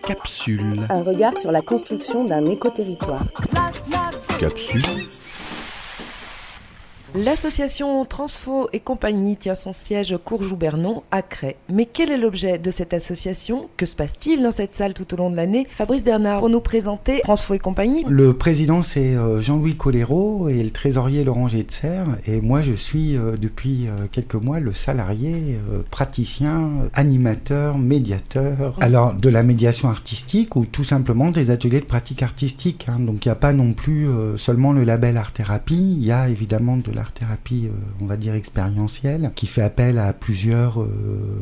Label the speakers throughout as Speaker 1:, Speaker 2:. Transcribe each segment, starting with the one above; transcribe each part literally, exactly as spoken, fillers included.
Speaker 1: Capsule.
Speaker 2: Un regard sur la construction d'un écoterritoire.
Speaker 1: Capsule.
Speaker 3: L'association Transfo et compagnie tient son siège Courjoux-Bernon à Crest. Mais quel est l'objet de cette association ? Que se passe-t-il dans cette salle tout au long de l'année ? Fabrice Bernard, pour nous présenter Transfo et compagnie.
Speaker 4: Le président, c'est Jean-Louis Colero et le trésorier Laurent Getser. Et moi, je suis euh, depuis euh, quelques mois le salarié, euh, praticien, animateur, médiateur. Alors, de la médiation artistique ou tout simplement des ateliers de pratique artistique. Hein. Donc, il n'y a pas non plus euh, seulement le label art-thérapie. Il y a évidemment de la thérapie, euh, on va dire expérientielle, qui fait appel à plusieurs euh,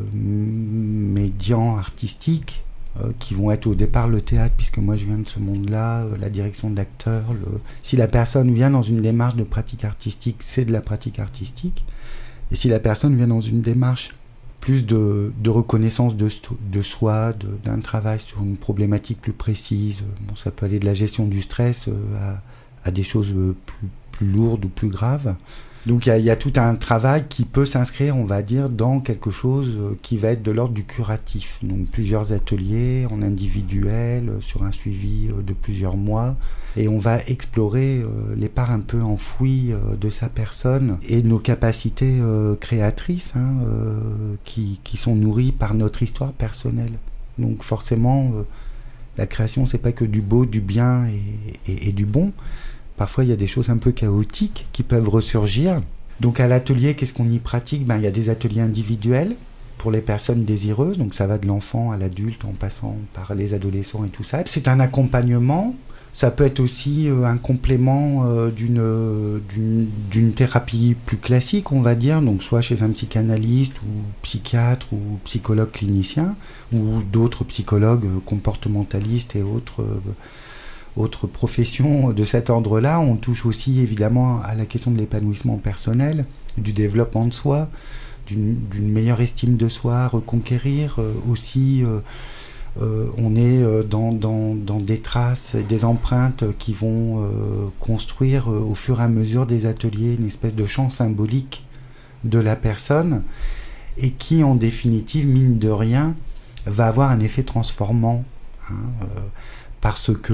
Speaker 4: médians artistiques euh, qui vont être au départ le théâtre, puisque moi je viens de ce monde-là, euh, la direction d'acteurs. Le... Si la personne vient dans une démarche de pratique artistique, c'est de la pratique artistique. Et si la personne vient dans une démarche plus de, de reconnaissance de, de soi, de, d'un travail sur une problématique plus précise, bon, ça peut aller de la gestion du stress euh, à, à des choses euh, plus plus lourde ou plus grave. Donc il y, y a tout un travail qui peut s'inscrire, on va dire, dans quelque chose qui va être de l'ordre du curatif. Donc plusieurs ateliers en individuel, sur un suivi de plusieurs mois. Et on va explorer euh, les parts un peu enfouies euh, de sa personne et nos capacités euh, créatrices hein, euh, qui, qui sont nourries par notre histoire personnelle. Donc forcément, euh, la création, c'est pas que du beau, du bien et, et, et du bon. Parfois, il y a des choses un peu chaotiques qui peuvent ressurgir. Donc, à l'atelier, qu'est-ce qu'on y pratique ? Ben, il y a des ateliers individuels pour les personnes désireuses. Donc, ça va de l'enfant à l'adulte en passant par les adolescents et tout ça. C'est un accompagnement. Ça peut être aussi euh, un complément euh, d'une, euh, d'une, d'une thérapie plus classique, on va dire. Donc, soit chez un psychanalyste ou psychiatre ou psychologue clinicien ou d'autres psychologues euh, comportementalistes et autres... Euh, Autre profession de cet ordre-là, on touche aussi évidemment à la question de l'épanouissement personnel, du développement de soi, d'une, d'une meilleure estime de soi, reconquérir. Euh, aussi, euh, euh, on est euh, dans, dans, dans des traces, des empreintes qui vont euh, construire euh, au fur et à mesure des ateliers une espèce de champ symbolique de la personne et qui, en définitive, mine de rien, va avoir un effet transformant. Hein, euh, Parce que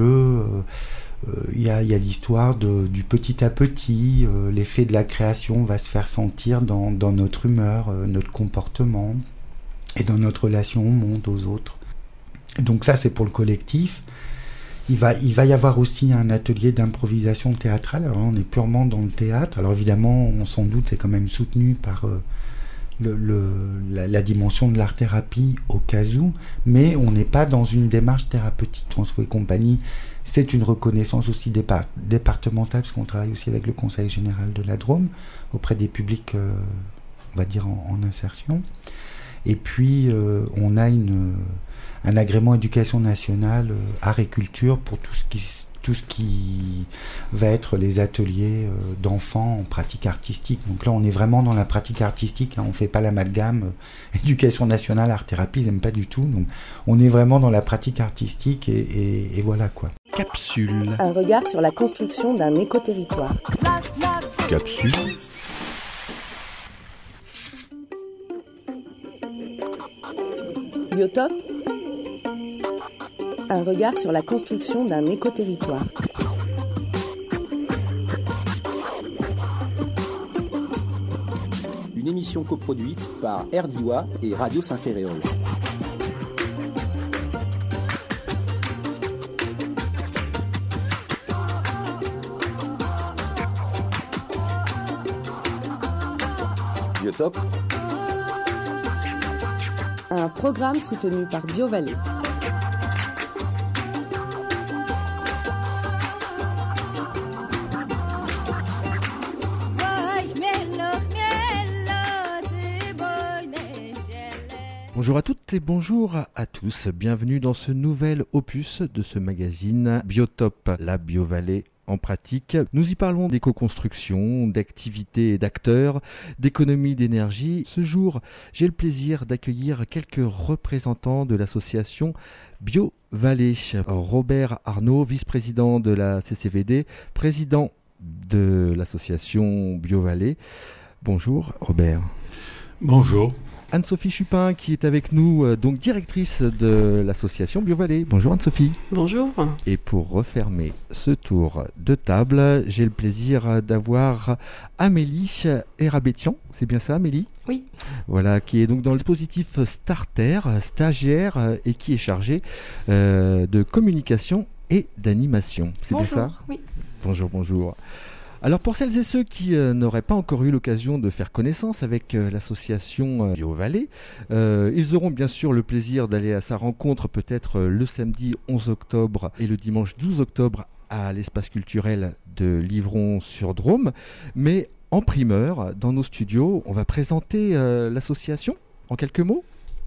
Speaker 4: il euh, y, y a l'histoire de, du petit à petit, euh, l'effet de la création va se faire sentir dans, dans notre humeur, euh, notre comportement et dans notre relation au monde, aux autres. Donc ça, c'est pour le collectif. Il va, il va y avoir aussi un atelier d'improvisation théâtrale. Alors là, on est purement dans le théâtre. Alors évidemment, on s'en doute, c'est quand même soutenu par... Euh, Le, le, la, la dimension de l'art-thérapie au cas où, mais on n'est pas dans une démarche thérapeutique. Transfo et compagnie, c'est une reconnaissance aussi départ, départementale, parce qu'on travaille aussi avec le Conseil général de la Drôme, auprès des publics, euh, on va dire, en, en insertion. Et puis, euh, on a une, un agrément éducation nationale, euh, art et culture, pour tout ce qui tout ce qui va être les ateliers euh, d'enfants en pratique artistique. Donc là, on est vraiment dans la pratique artistique, hein, on ne fait pas l'amalgame euh, éducation nationale, art-thérapie, ils n'aiment pas du tout. Donc on est vraiment dans la pratique artistique et, et, et voilà quoi.
Speaker 1: Capsule.
Speaker 2: Un regard sur la construction d'un écoterritoire.
Speaker 1: Capsule.
Speaker 2: Biotope. Un regard sur la construction d'un écoterritoire.
Speaker 5: Une émission coproduite par Erdiwa et Radio Saint-Ferréol. Biotope.
Speaker 2: Un programme soutenu par BioVallée.
Speaker 1: Bonjour à toutes et bonjour à tous. Bienvenue dans ce nouvel opus de ce magazine Biotope, la BioVallée en pratique. Nous y parlons d'éco-construction, d'activités et d'acteurs, d'économie d'énergie. Ce jour, j'ai le plaisir d'accueillir quelques représentants de l'association BioVallée. Robert Arnaud, vice-président de la C C V D, président de l'association BioVallée. Bonjour Robert.
Speaker 6: Bonjour.
Speaker 1: Anne-Sophie Chupin qui est avec nous, euh, donc directrice de l'association Biovallée. Bonjour Anne-Sophie.
Speaker 6: Bonjour.
Speaker 1: Et pour refermer ce tour de table, j'ai le plaisir d'avoir Amélie Erabetian. C'est bien ça, Amélie ?
Speaker 6: Oui.
Speaker 1: Voilà, qui est donc dans le dispositif Starter, stagiaire, euh, et qui est chargée euh, de communication et d'animation. C'est
Speaker 6: bonjour,
Speaker 1: bien ça ?
Speaker 6: Oui.
Speaker 1: Bonjour, bonjour. Alors pour celles et ceux qui euh, n'auraient pas encore eu l'occasion de faire connaissance avec euh, l'association euh, Biovallée, euh, ils auront bien sûr le plaisir d'aller à sa rencontre peut-être euh, le samedi onze octobre et le dimanche douze octobre à l'espace culturel de Livron-sur-Drôme. Mais en primeur, dans nos studios, on va présenter euh, l'association en quelques mots.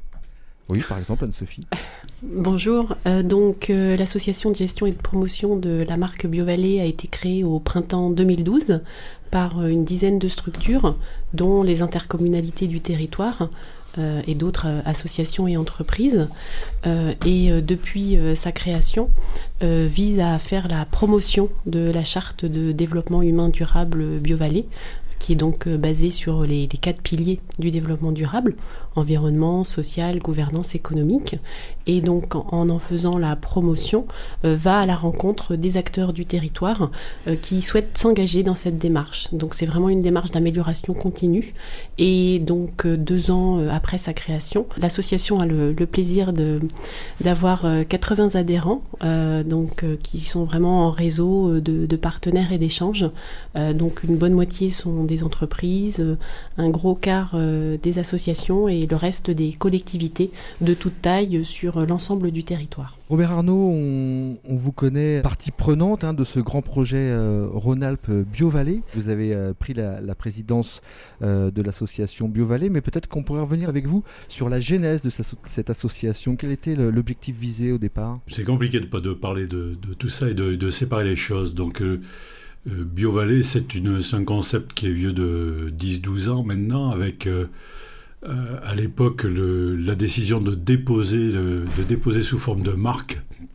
Speaker 1: Oui, par exemple, Anne-Sophie.
Speaker 6: Bonjour. Euh, donc, euh, l'association de gestion et de promotion de la marque Biovallée a été créée au printemps deux mille douze par euh, une dizaine de structures, dont les intercommunalités du territoire euh, et d'autres euh, associations et entreprises. Euh, et euh, depuis euh, sa création, euh, vise à faire la promotion de la charte de développement humain durable Biovallée, qui est donc euh, basée sur les, les quatre piliers du développement durable, environnement, social, gouvernance, économique. Et donc, en en faisant la promotion, euh, va à la rencontre des acteurs du territoire euh, qui souhaitent s'engager dans cette démarche. Donc, c'est vraiment une démarche d'amélioration continue. Et donc, euh, deux ans euh, après sa création, l'association a le, le plaisir de, d'avoir euh, quatre-vingts adhérents, euh, donc, euh, qui sont vraiment en réseau de, de partenaires et d'échanges. Euh, donc, une bonne moitié sont des entreprises, euh, un gros quart euh, des associations et le reste des collectivités de toute taille sur l'ensemble du territoire.
Speaker 1: Robert Arnaud, on, on vous connaît partie prenante hein, de ce grand projet euh, Rhône-Alpes Biovallée. Vous avez euh, pris la, la présidence euh, de l'association Biovallée, mais peut-être qu'on pourrait revenir avec vous sur la genèse de sa, cette association. Quel était le, l'objectif visé au départ ?
Speaker 7: C'est compliqué de, de parler de, de tout ça et de, de séparer les choses. Donc, euh, euh, Biovallée, c'est, une, c'est un concept qui est vieux de dix douze ans maintenant, avec... Euh, Euh, à l'époque, le, la décision de déposer, le, de déposer sous forme de marque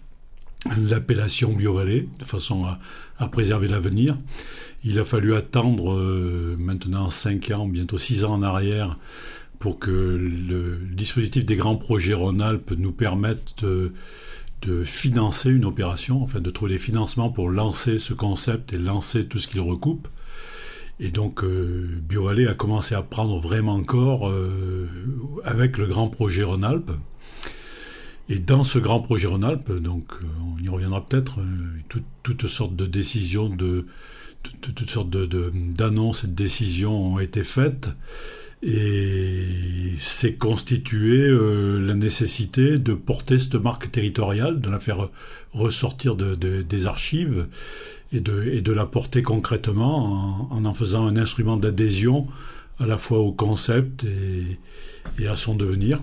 Speaker 7: l'appellation Biovallée, de façon à, à préserver l'avenir. Il a fallu attendre euh, maintenant cinq ans, bientôt six ans en arrière, pour que le, le dispositif des grands projets Rhône-Alpes nous permette de, de financer une opération, enfin de trouver des financements pour lancer ce concept et lancer tout ce qu'il recoupe. Et donc, euh, Biovallée a commencé à prendre vraiment corps euh, avec le grand projet Rhône-Alpes. Et dans ce grand projet Rhône-Alpes, donc, euh, on y reviendra peut-être, euh, tout, toutes sortes de décisions, de, tout, toutes sortes de, de, d'annonces et de décisions ont été faites. Et s'est constituée euh, la nécessité de porter cette marque territoriale, de la faire ressortir de, de, des archives, et de, et de la porter concrètement en, en en faisant un instrument d'adhésion à la fois au concept et, et à son devenir.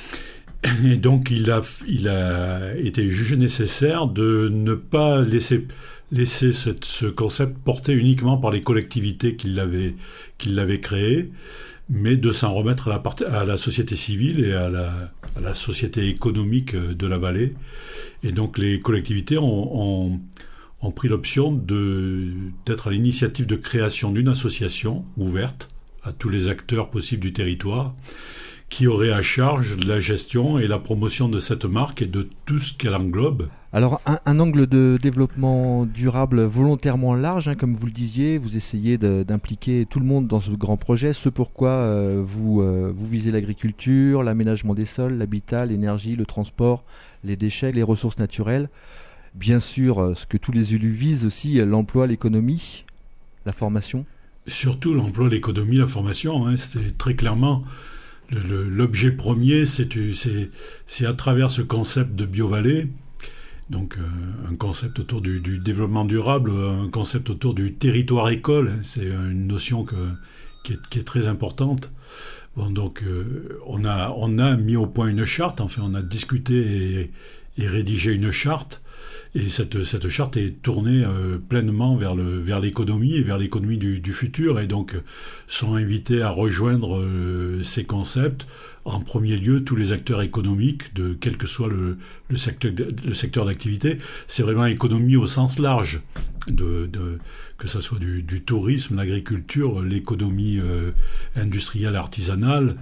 Speaker 7: Et donc il a, il a été jugé nécessaire de ne pas laisser, laisser cette, ce concept porté uniquement par les collectivités qui l'avaient, qui l'avaient créé, mais de s'en remettre à la, part, à la société civile et à la, à la société économique de la vallée. Et donc les collectivités ont... ont ont pris l'option de, d'être à l'initiative de création d'une association ouverte à tous les acteurs possibles du territoire qui aurait à charge la gestion et la promotion de cette marque et de tout ce qu'elle englobe.
Speaker 1: Alors un, un angle de développement durable volontairement large, hein, comme vous le disiez, vous essayez de, d'impliquer tout le monde dans ce grand projet, ce pourquoi euh, vous, euh, vous visez l'agriculture, l'aménagement des sols, l'habitat, l'énergie, le transport, les déchets, les ressources naturelles. Bien sûr, ce que tous les élus visent aussi, l'emploi, l'économie, la formation.
Speaker 7: Surtout l'emploi, l'économie, la formation. Hein, c'est très clairement le, le, l'objet premier, c'est, c'est, c'est à travers ce concept de Biovallée, donc euh, un concept autour du, du développement durable, un concept autour du territoire école. Hein, c'est une notion que, qui, est, qui est très importante. Bon, donc euh, on a, on a mis au point une charte. Enfin, on a discuté et, et rédigé une charte. Et cette, cette charte est tournée euh, pleinement vers, le, vers l'économie et vers l'économie du, du futur. Et donc, sont invités à rejoindre euh, ces concepts. En premier lieu, tous les acteurs économiques, de quel que soit le, le, secteur, le secteur d'activité. C'est vraiment économie au sens large, de, de, que ce soit du, du tourisme, l'agriculture, l'économie euh, industrielle, artisanale,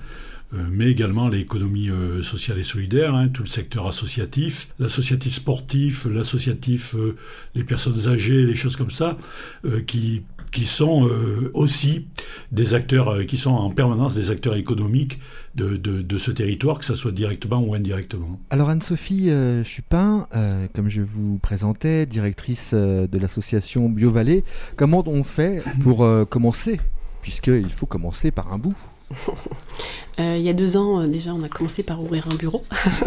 Speaker 7: euh, mais également l'économie euh, sociale et solidaire, hein, tout le secteur associatif, l'associatif sportif, l'associatif, euh, les personnes âgées, les choses comme ça, euh, qui qui sont euh, aussi des acteurs, euh, qui sont en permanence des acteurs économiques de, de, de ce territoire, que ce soit directement ou indirectement.
Speaker 1: Alors Anne-Sophie euh, Chupin, euh, comme je vous présentais, directrice euh, de l'association BioVallée, comment on fait pour euh, commencer, puisqu'il faut commencer par un bout?
Speaker 6: Euh, il y a deux ans, euh, déjà, on a commencé par ouvrir un bureau.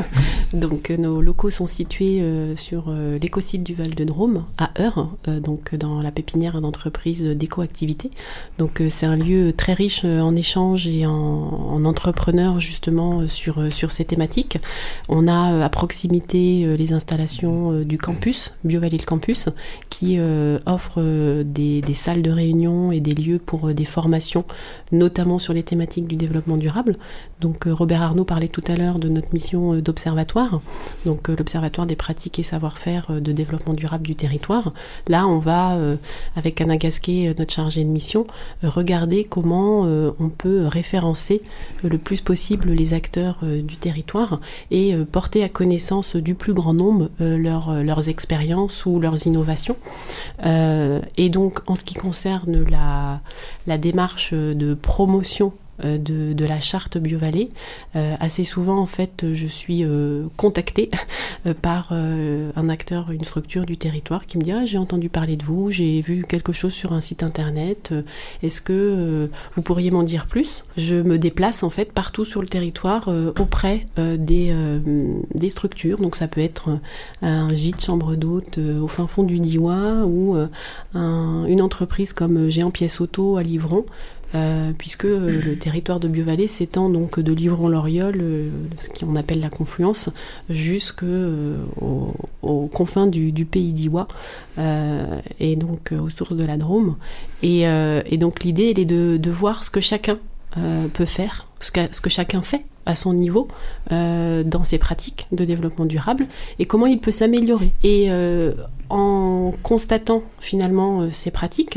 Speaker 6: Donc, euh, nos locaux sont situés euh, sur euh, l'écosite du Val-de-Drôme, à Eure, euh, donc dans la pépinière d'entreprise d'éco-activité. Donc, euh, c'est un lieu très riche euh, en échanges et en, en entrepreneurs, justement, euh, sur, euh, sur ces thématiques. On a euh, à proximité euh, les installations euh, du campus, BioVallée le campus, qui euh, offre euh, des, des salles de réunion et des lieux pour euh, des formations, notamment sur les thématiques du développement durable. Donc euh, Robert Arnaud parlait tout à l'heure de notre mission euh, d'observatoire, donc euh, l'observatoire des pratiques et savoir-faire euh, de développement durable du territoire. Là, on va, euh, avec Anna Gasquet, euh, notre chargée de mission, euh, regarder comment euh, on peut référencer euh, le plus possible les acteurs euh, du territoire et euh, porter à connaissance du plus grand nombre euh, leur, euh, leurs expériences ou leurs innovations. Euh, et donc, en ce qui concerne la, la démarche de promotion De, de la charte BioVallée. Euh, assez souvent, en fait, je suis euh, contactée euh, par euh, un acteur, une structure du territoire qui me dit « Ah, j'ai entendu parler de vous, j'ai vu quelque chose sur un site internet, euh, est-ce que euh, vous pourriez m'en dire plus ?» Je me déplace, en fait, partout sur le territoire euh, auprès euh, des, euh, des structures. Donc, ça peut être euh, un gîte chambre d'hôte euh, au fin fond du Diois ou euh, un, une entreprise comme Géant Pièces Auto à Livron, Euh, puisque euh, le territoire de BioVallée s'étend donc de Livron-l'Oriol, euh, ce qu'on appelle la confluence, jusqu'aux euh, aux confins du, du pays d'Iwa, euh, et donc euh, autour de la Drôme. Et, euh, et donc l'idée, elle est de, de voir ce que chacun euh, peut faire, ce que, ce que chacun fait à son niveau euh, dans ses pratiques de développement durable et comment il peut s'améliorer. Et euh, en constatant finalement euh, ces pratiques,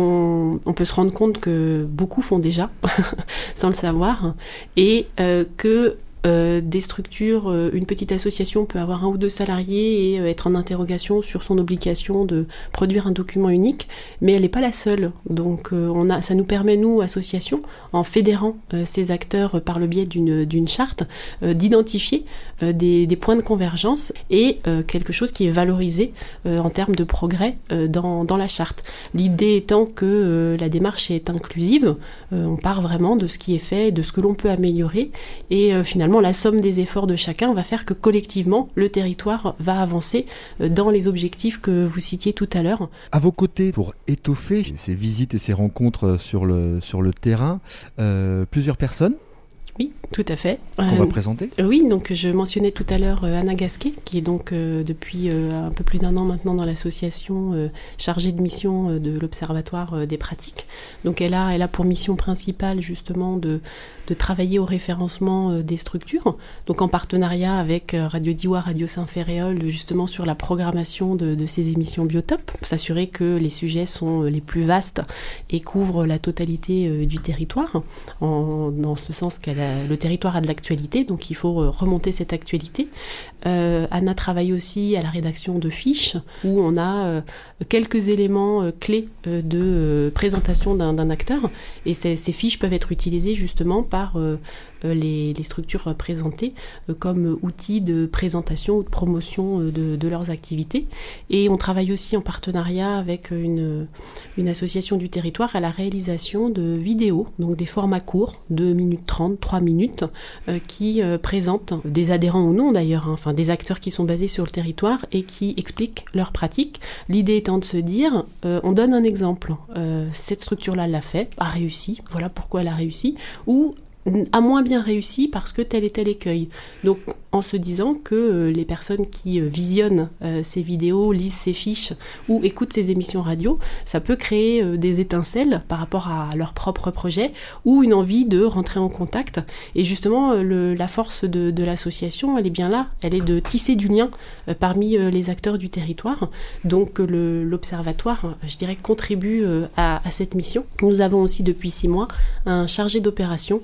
Speaker 6: on, on peut se rendre compte que beaucoup font déjà, sans le savoir, et euh, que Euh, des structures, euh, une petite association peut avoir un ou deux salariés et euh, être en interrogation sur son obligation de produire un document unique, mais elle n'est pas la seule. Donc euh, on a, ça nous permet, nous, associations, en fédérant euh, ces acteurs euh, par le biais d'une, d'une charte, euh, d'identifier euh, des, des points de convergence et euh, quelque chose qui est valorisé euh, en termes de progrès euh, dans, dans la charte. L'idée étant que euh, la démarche est inclusive, euh, on part vraiment de ce qui est fait, de ce que l'on peut améliorer, et euh, finalement la somme des efforts de chacun va faire que collectivement le territoire va avancer dans les objectifs que vous citiez tout à l'heure.
Speaker 1: À vos côtés, pour étoffer ces visites et ces rencontres sur le, sur le terrain, euh, plusieurs personnes.
Speaker 6: Oui, tout à fait.
Speaker 1: Qu'on euh, va présenter.
Speaker 6: Oui, donc je mentionnais tout à l'heure euh, Anna Gasquet, qui est donc euh, depuis euh, un peu plus d'un an maintenant dans l'association euh, chargée de mission euh, de l'Observatoire euh, des pratiques. Donc elle a, elle a pour mission principale justement de, de travailler au référencement euh, des structures, donc en partenariat avec euh, Radio Diois, Radio Saint-Ferréol, justement sur la programmation de, de ces émissions Biotop, pour s'assurer que les sujets sont les plus vastes et couvrent la totalité euh, du territoire, en, dans ce sens qu'elle a le territoire a de l'actualité, donc il faut remonter cette actualité. Euh, Anna travaille aussi à la rédaction de fiches, où on a euh, quelques éléments euh, clés euh, de euh, présentation d'un, d'un acteur, et ces, ces fiches peuvent être utilisées justement par euh, les, les structures présentées euh, comme outils de présentation ou de promotion euh, de, de leurs activités. Et on travaille aussi en partenariat avec une, une association du territoire à la réalisation de vidéos, donc des formats courts, deux minutes trente, trois minutes, euh, qui euh, présentent des adhérents ou non d'ailleurs, hein, enfin des acteurs qui sont basés sur le territoire et qui expliquent leurs pratiques. L'idée étant de se dire, euh, on donne un exemple, euh, cette structure-là l'a fait, a réussi, voilà pourquoi elle a réussi, ou a moins bien réussi parce que tel et tel écueil. Donc en se disant que euh, les personnes qui euh, visionnent euh, ces vidéos, lisent ces fiches ou écoutent ces émissions radio, ça peut créer euh, des étincelles par rapport à leur propre projet ou une envie de rentrer en contact. Et justement, euh, le, la force de, de l'association, elle est bien là, elle est de tisser du lien euh, parmi euh, les acteurs du territoire. Donc euh, le, l'observatoire, je dirais, contribue euh, à, à cette mission. Nous avons aussi depuis six mois un chargé d'opération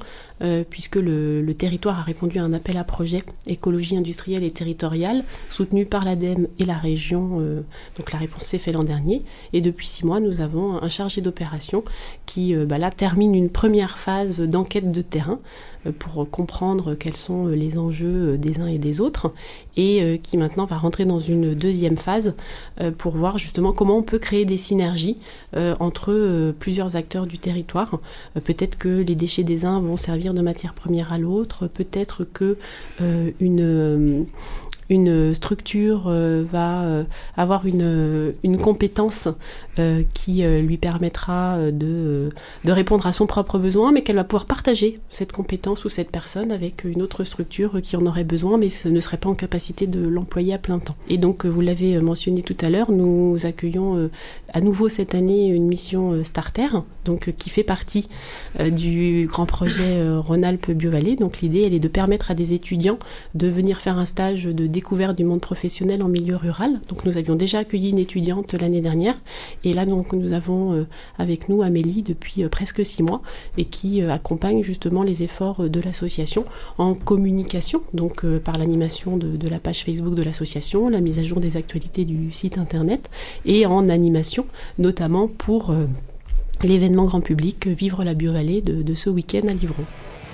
Speaker 6: euh, puisque le, le territoire a répondu à un appel à projet écologie industrielle et territoriale, soutenu par l'ADEME et la région. Euh, donc la réponse s'est faite l'an dernier. Et depuis six mois, nous avons un chargé d'opération qui, euh, bah, là, termine une première phase d'enquête de terrain euh, pour comprendre quels sont les enjeux des uns et des autres, et euh, qui maintenant va rentrer dans une deuxième phase euh, pour voir justement comment on peut créer des synergies euh, entre euh, plusieurs acteurs du territoire. Euh, peut-être que les déchets des uns vont servir de matière première à l'autre, peut-être que euh, une... Euh, une structure euh, va euh, avoir une, une compétence euh, qui euh, lui permettra de, de répondre à son propre besoin, mais qu'elle va pouvoir partager cette compétence ou cette personne avec une autre structure qui en aurait besoin, mais ne serait pas en capacité de l'employer à plein temps. Et donc, vous l'avez mentionné tout à l'heure, nous accueillons euh, à nouveau cette année une mission euh, Starter, donc, euh, qui fait partie euh, du grand projet euh, Rhône-Alpes Biovallée. Donc l'idée, elle est de permettre à des étudiants de venir faire un stage de découverte du monde professionnel en milieu rural. Donc nous avions déjà accueilli une étudiante l'année dernière, et là donc nous avons euh, avec nous Amélie depuis euh, presque six mois, et qui euh, accompagne justement les efforts de l'association en communication, donc euh, par l'animation de, de la page Facebook de l'association, la mise à jour des actualités du site internet, et en animation notamment pour euh, l'événement grand public Vivre la Biovallée de, de ce week-end à Livron.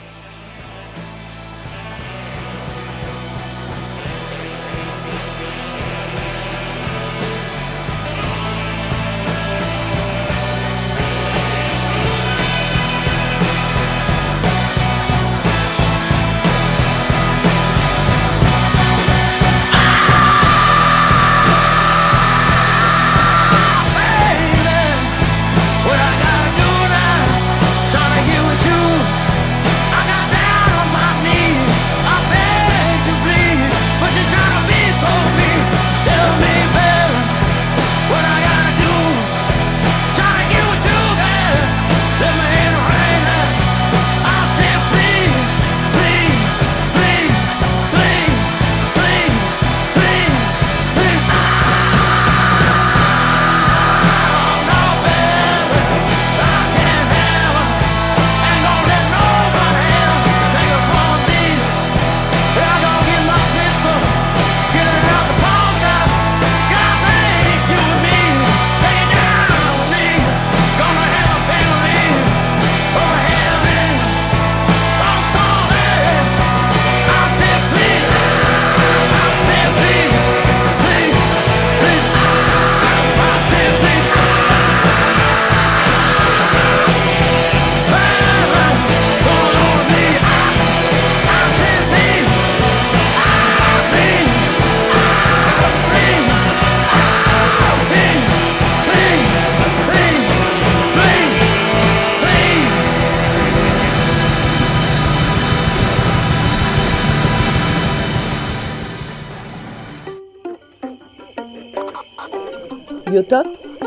Speaker 2: Biotop,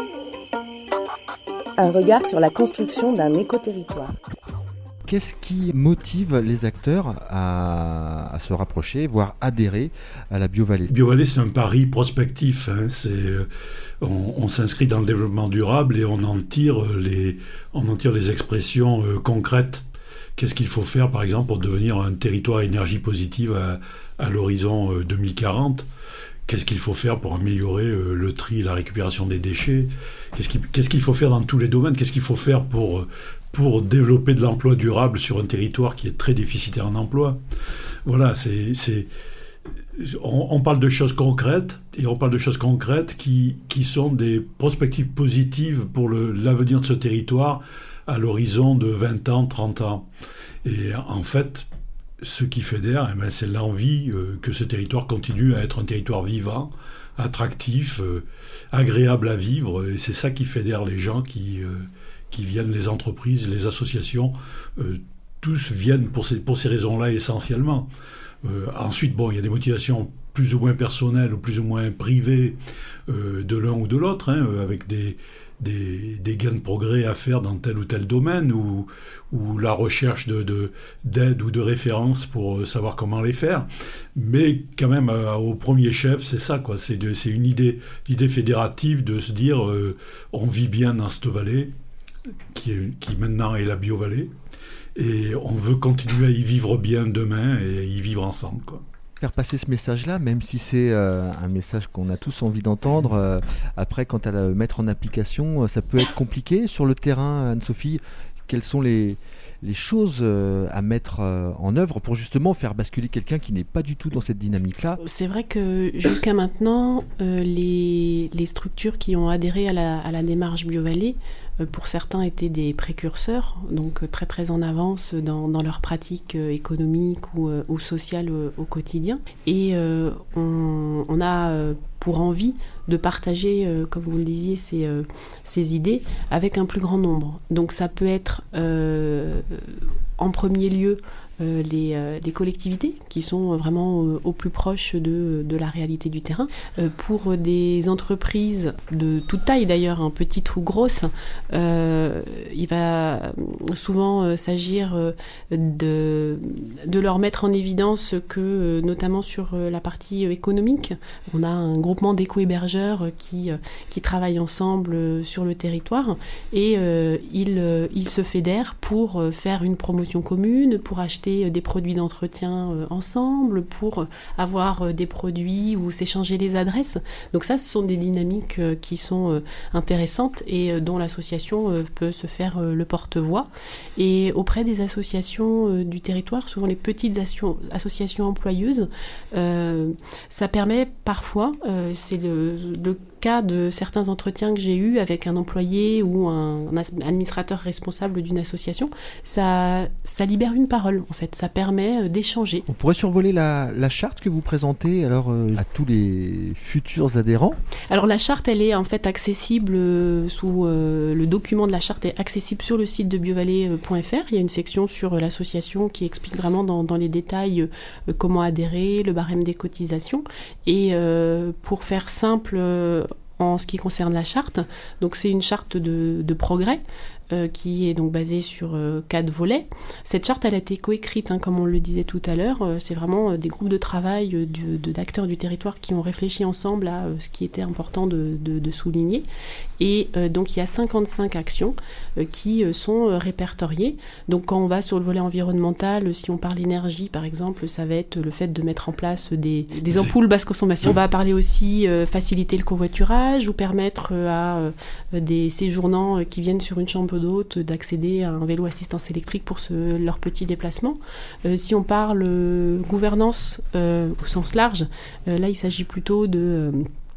Speaker 2: un regard sur la construction d'un écoterritoire.
Speaker 1: Qu'est-ce qui motive les acteurs à, à se rapprocher, voire adhérer à la Biovallée ?
Speaker 7: Biovallée, c'est un pari prospectif. Hein. C'est, on, on s'inscrit dans le développement durable et on en tire les, on en tire les expressions euh, concrètes. Qu'est-ce qu'il faut faire, par exemple, pour devenir un territoire à énergie positive à, à l'horizon euh, deux mille quarante ? Qu'est-ce qu'il faut faire pour améliorer euh, le tri et la récupération des déchets ? Qu'est-ce qu'il, qu'est-ce qu'il faut faire dans tous les domaines ? Qu'est-ce qu'il faut faire pour, pour développer de l'emploi durable sur un territoire qui est très déficitaire en emploi ? Voilà, c'est, c'est, on, on parle de choses concrètes, et on parle de choses concrètes qui, qui sont des perspectives positives pour le, l'avenir de ce territoire à l'horizon de vingt ans, trente ans. Et en fait, ce qui fédère, eh ben, c'est l'envie euh, que ce territoire continue à être un territoire vivant, attractif, euh, agréable à vivre. Et c'est ça qui fédère les gens qui, euh, qui viennent, les entreprises, les associations. Euh, tous viennent pour ces, pour ces raisons-là essentiellement. Euh, ensuite, bon, il y a des motivations plus ou moins personnelles ou plus ou moins privées euh, de l'un ou de l'autre, hein, avec des... Des, des gains de progrès à faire dans tel ou tel domaine, ou, ou la recherche de, de, d'aide ou de références pour savoir comment les faire. Mais quand même, euh, au premier chef, c'est ça, quoi. C'est, de, c'est une idée, l'idée fédérative de se dire euh, on vit bien dans cette vallée, qui, est, qui maintenant est la Biovallée, et on veut continuer à y vivre bien demain et y vivre ensemble, quoi.
Speaker 1: Faire passer ce message-là, même si c'est euh, un message qu'on a tous envie d'entendre, euh, après, quand à le mettre en application, ça peut être compliqué. Sur le terrain, Anne-Sophie, quelles sont les, les choses euh, à mettre euh, en œuvre pour justement faire basculer quelqu'un qui n'est pas du tout dans cette dynamique-là?
Speaker 6: C'est vrai que jusqu'à maintenant, euh, les, les structures qui ont adhéré à la, à la démarche BioVallée, euh, pour certains étaient des précurseurs, donc euh, très très en avance dans, dans leurs pratiques euh, économiques ou, euh, ou sociales euh, au quotidien. Et euh, on, on a euh, pour envie de partager, euh, comme vous le disiez, ces, euh, ces idées avec un plus grand nombre. Donc ça peut être euh, en premier lieu euh, les, euh, les collectivités qui sont vraiment euh, au plus proche de, de la réalité du terrain. Euh, pour des entreprises de toute taille d'ailleurs, hein, petites ou grosses, euh, il va souvent euh, s'agir euh, de, de leur mettre en évidence que, euh, notamment sur euh, la partie économique, on a un groupement d'éco-hébergeurs qui, euh, qui travaillent ensemble euh, sur le territoire et euh, ils, euh, ils se fédèrent pour euh, faire une promotion commune, pour acheter des produits d'entretien euh, ensemble, pour avoir euh, des produits ou s'échanger les adresses. Donc ça, ce sont des dynamiques euh, qui sont euh, intéressantes et euh, dont l'association euh, peut se faire euh, le porte-voix. Et auprès des associations euh, du territoire, souvent les petites asso- associations employeuses, euh, ça permet parfois, euh, c'est le, le cas de certains entretiens que j'ai eus avec un employé ou un, un administrateur responsable d'une association, ça, ça libère une parole en fait, ça permet d'échanger.
Speaker 1: On pourrait survoler la, la charte que vous présentez alors euh, à tous les futurs adhérents.
Speaker 6: Alors la charte, elle est en fait accessible euh, sous euh, le document de la charte est accessible sur le site de biovallée point f r. Il y a une section sur euh, l'association qui explique vraiment dans, dans les détails euh, comment adhérer, le barème des cotisations. Et euh, pour faire simple euh, en ce qui concerne la charte, donc c'est une charte de, de progrès euh, qui est donc basée sur euh, quatre volets. Cette charte, elle a été coécrite, hein, comme on le disait tout à l'heure. Euh, c'est vraiment euh, des groupes de travail euh, du, de, d'acteurs du territoire qui ont réfléchi ensemble à euh, ce qui était important de, de, de souligner. Et euh, donc il y a cinquante-cinq actions euh, qui euh, sont euh, répertoriées. Donc quand on va sur le volet environnemental, si on parle énergie par exemple, ça va être le fait de mettre en place des, des ampoules basse consommation. On va parler aussi euh, faciliter le covoiturage ou permettre euh, à euh, des séjournants euh, qui viennent sur une chambre d'hôte d'accéder à un vélo assistance électrique pour ce, leur petit déplacement. Euh, si on parle euh, gouvernance euh, au sens large, euh, là il s'agit plutôt de... Euh,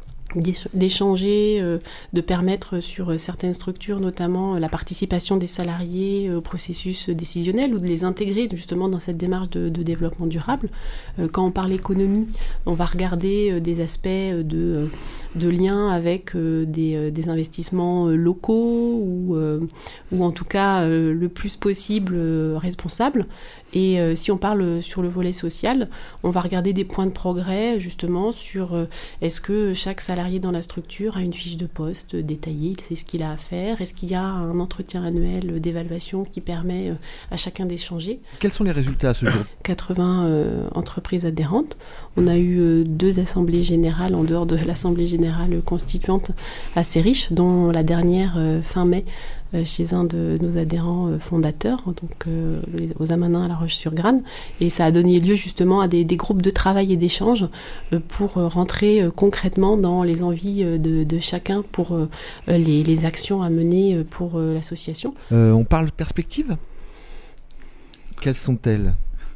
Speaker 6: d'échanger, euh, de permettre sur euh, certaines structures, notamment euh, la participation des salariés euh, au processus décisionnel ou de les intégrer justement dans cette démarche de, de développement durable. Euh, quand on parle économie, on va regarder euh, des aspects euh, de, euh, de lien avec euh, des, euh, des investissements euh, locaux ou, euh, ou en tout cas euh, le plus possible euh, responsables. Et euh, si on parle sur le volet social, on va regarder des points de progrès justement sur euh, est-ce que chaque salarié dans la structure a une fiche de poste détaillée, il sait ce qu'il a à faire, est-ce qu'il y a un entretien annuel d'évaluation qui permet euh, à chacun d'échanger.
Speaker 1: Quels sont les résultats à ce jour ?
Speaker 6: quatre-vingts euh, entreprises adhérentes. On a eu euh, deux assemblées générales en dehors de l'assemblée générale constituante assez riche, dont la dernière euh, fin mai chez un de nos adhérents fondateurs, donc euh, aux Amanins à La Roche-sur-Grane, et ça a donné lieu justement à des, des groupes de travail et d'échange euh, pour rentrer euh, concrètement dans les envies euh, de, de chacun pour euh, les, les actions à mener pour euh, l'association.
Speaker 1: Euh, on parle perspectives ? Quelles sont-elles ?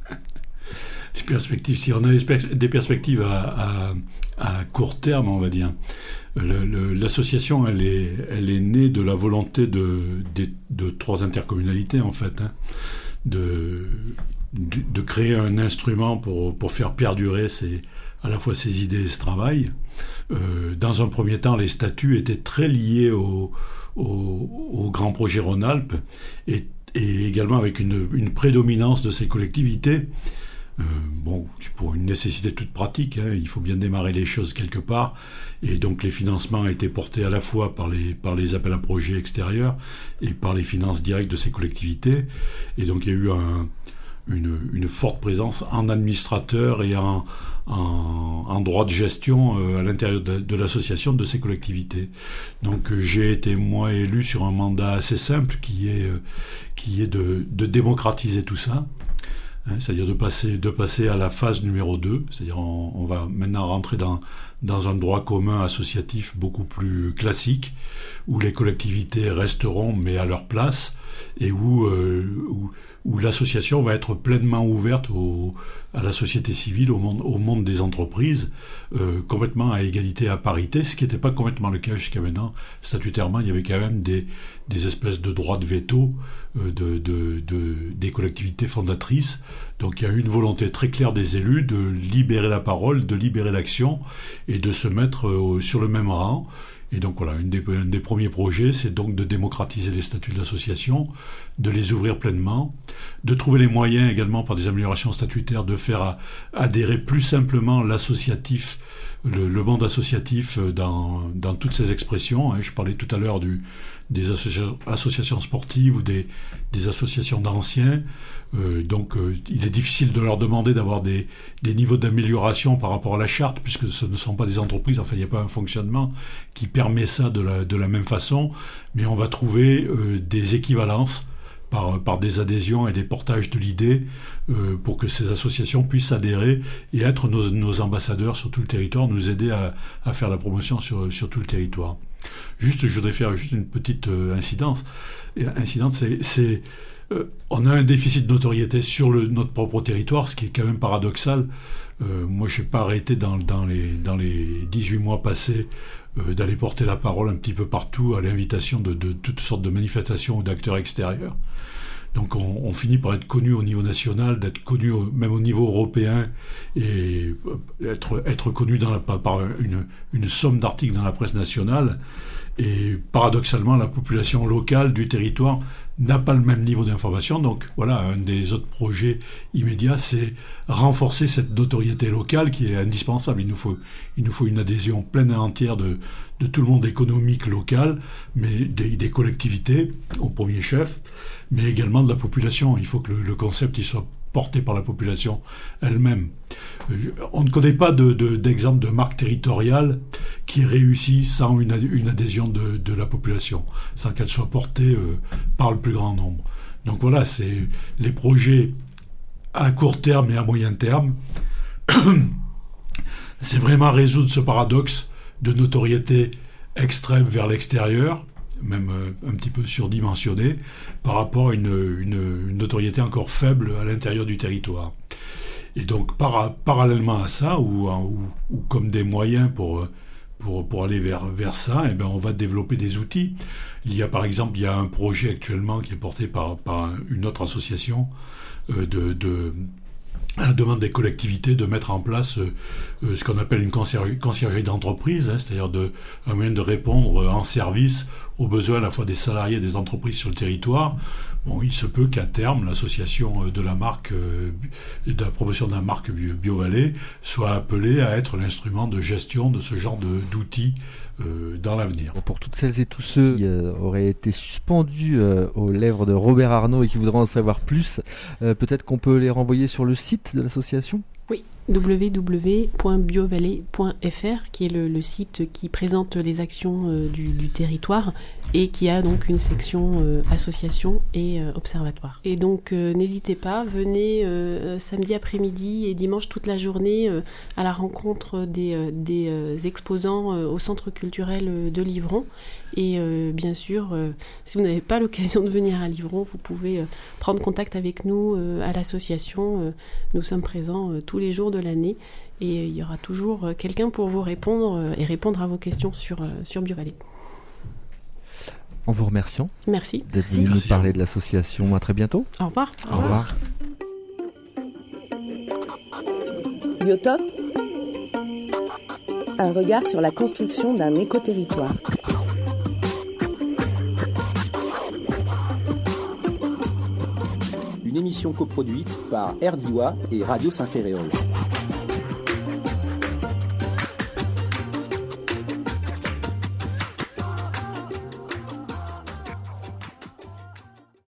Speaker 7: Les perspectives, si on a des perspectives à, à, à court terme, on va dire, le, le, l'association, elle est, elle est née de la volonté de, de, de trois intercommunalités, en fait, hein, de, de, de créer un instrument pour, pour faire perdurer ces, à la fois ces idées et ce travail. Euh, dans un premier temps, les statuts étaient très liés au, au, au grand projet Rhône-Alpes et, et également avec une, une prédominance de ces collectivités. Euh, bon, pour une nécessité toute pratique, hein, il faut bien démarrer les choses quelque part, et donc les financements ont été portés à la fois par les, par les appels à projets extérieurs et par les finances directes de ces collectivités, et donc il y a eu un, une, une forte présence en administrateur et en, en, en droit de gestion euh, à l'intérieur de, de l'association de ces collectivités. Donc euh, j'ai été moi élu sur un mandat assez simple qui est, euh, qui est de, de démocratiser tout ça. Hein, c'est-à-dire de passer, de passer à la phase numéro deux, c'est-à-dire on, on va maintenant rentrer dans, dans un droit commun associatif beaucoup plus classique, où les collectivités resteront mais à leur place, et où, euh, où, où l'association va être pleinement ouverte au, à la société civile, au monde, au monde des entreprises, euh, complètement à égalité, à parité, ce qui n'était pas complètement le cas jusqu'à maintenant. Statutairement, il y avait quand même des, des espèces de droits de veto euh, de, de, de, des collectivités fondatrices. Donc il y a eu une volonté très claire des élus de libérer la parole, de libérer l'action et de se mettre euh, sur le même rang. Et donc voilà, une des, un des premiers projets, c'est donc de démocratiser les statuts de l'association, de les ouvrir pleinement, de trouver les moyens également par des améliorations statutaires de faire adhérer plus simplement l'associatif, le, le monde associatif dans, dans toutes ses expressions. Je parlais tout à l'heure du, des associa- associations sportives ou des, des associations d'anciens. Euh, donc euh, il est difficile de leur demander d'avoir des, des niveaux d'amélioration par rapport à la charte, puisque ce ne sont pas des entreprises, enfin il n'y a pas un fonctionnement qui permet ça de la, de la même façon, mais on va trouver euh, des équivalences par, par des adhésions et des portages de l'idée euh, pour que ces associations puissent adhérer et être nos, nos ambassadeurs sur tout le territoire, nous aider à, à faire la promotion sur, sur tout le territoire. Juste, je voudrais faire juste une petite euh, incidence. Incidente, c'est... c'est Euh, on a un déficit de notoriété sur le, notre propre territoire, ce qui est quand même paradoxal. Euh, moi, je n'ai pas arrêté dans, dans, les, dans les dix-huit mois passés euh, d'aller porter la parole un petit peu partout à l'invitation de, de, de toutes sortes de manifestations ou d'acteurs extérieurs. Donc on, on finit par être connu au niveau national, d'être connu au, même au niveau européen et être, être connu dans la, par une, une somme d'articles dans la presse nationale. Et paradoxalement, la population locale du territoire n'a pas le même niveau d'information. Donc voilà, un des autres projets immédiats, c'est renforcer cette notoriété locale qui est indispensable. Il nous faut, il nous faut une adhésion pleine et entière de, de tout le monde économique local, mais des, des collectivités au premier chef, mais également de la population. Il faut que le, le concept il soit porté par la population elle-même. On ne connaît pas de, de, d'exemple de marque territoriale qui réussit sans une, une adhésion de, de la population, sans qu'elle soit portée euh, par le plus grand nombre. Donc voilà, c'est les projets à court terme et à moyen terme. C'est vraiment résoudre ce paradoxe de notoriété extrême vers l'extérieur, même euh, un petit peu surdimensionné, par rapport à une, une, une notoriété encore faible à l'intérieur du territoire. Et donc, para, parallèlement à ça, ou, ou, ou comme des moyens pour, pour, pour aller vers, vers ça, eh ben, on va développer des outils. Il y a par exemple, il y a un projet actuellement qui est porté par, par une autre association euh, de... de à la demande des collectivités de mettre en place euh, euh, ce qu'on appelle une conciergerie, conciergerie d'entreprise, hein, c'est-à-dire de, un moyen de répondre en service aux besoins à la fois des salariés et des entreprises sur le territoire. Bon, il se peut qu'à terme, l'association de la marque, euh, de la promotion de la marque BioVallée soit appelée à être l'instrument de gestion de ce genre de, d'outils euh, dans l'avenir.
Speaker 1: Pour toutes celles et tous ceux qui euh, auraient été suspendus euh, aux lèvres de Robert Arnault et qui voudraient en savoir plus, euh, peut-être qu'on peut les renvoyer sur le site de l'association ?
Speaker 6: Oui, w w w point biovallée point f r, qui est le, le site qui présente les actions euh, du, du territoire et qui a donc une section euh, association et euh, observatoire. Et donc euh, n'hésitez pas, venez euh, samedi après-midi et dimanche toute la journée euh, à la rencontre des, euh, des euh, exposants euh, au centre culturel euh, de Livron. Et euh, bien sûr, euh, si vous n'avez pas l'occasion de venir à Livron, vous pouvez euh, prendre contact avec nous euh, à l'association. Euh, nous sommes présents euh, tous les jours de l'année et euh, il y aura toujours euh, quelqu'un pour vous répondre euh, et répondre à vos questions sur, euh, sur BioVallée.
Speaker 1: En vous remerciant.
Speaker 6: Merci.
Speaker 1: D'être venu nous parler de l'association. À très bientôt.
Speaker 6: Au revoir.
Speaker 1: Au revoir.
Speaker 2: Biotop, un regard sur la construction d'un écoterritoire.
Speaker 5: Une émission coproduite par R D I W A et Radio Saint-Ferréol.